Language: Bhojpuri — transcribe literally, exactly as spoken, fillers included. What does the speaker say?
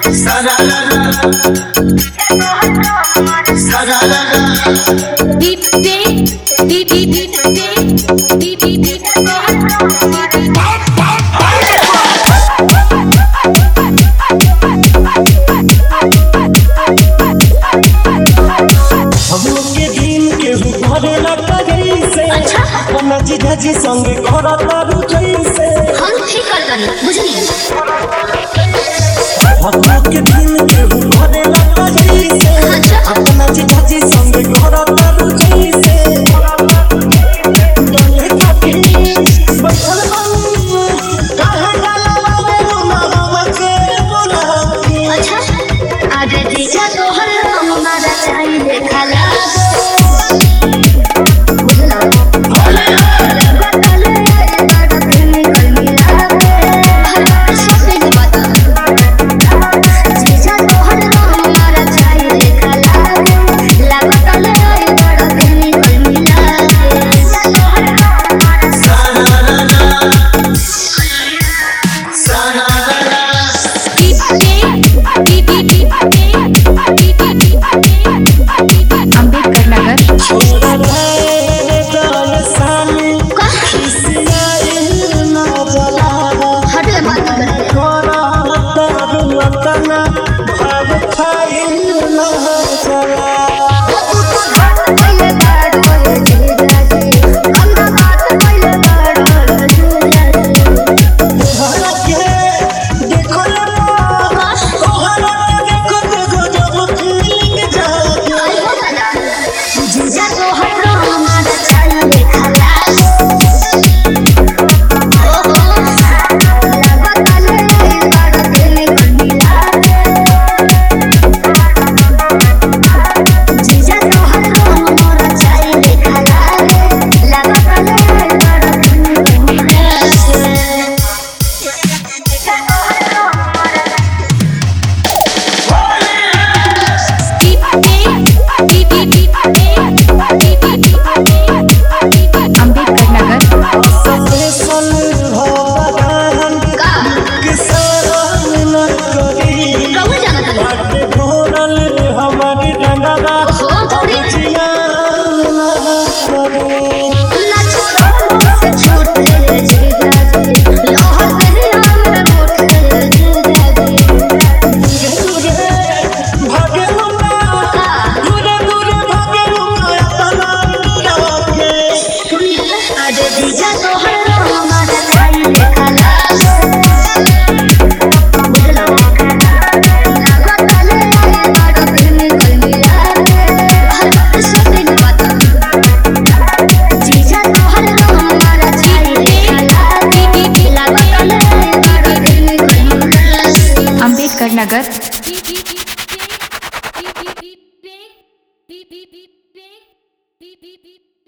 जी संगे घोड़ा तारू जैसे हम ठीक कर दनी बुझली हम के दिन के घरे लगा जैसे अपना जी जी संगे घोड़ा तारू जैसे डले काके बैठल बानी काहे डाला रे मामा के बोला अच्छा आज दीजा तोहर हमारा चाहिए खाला नगर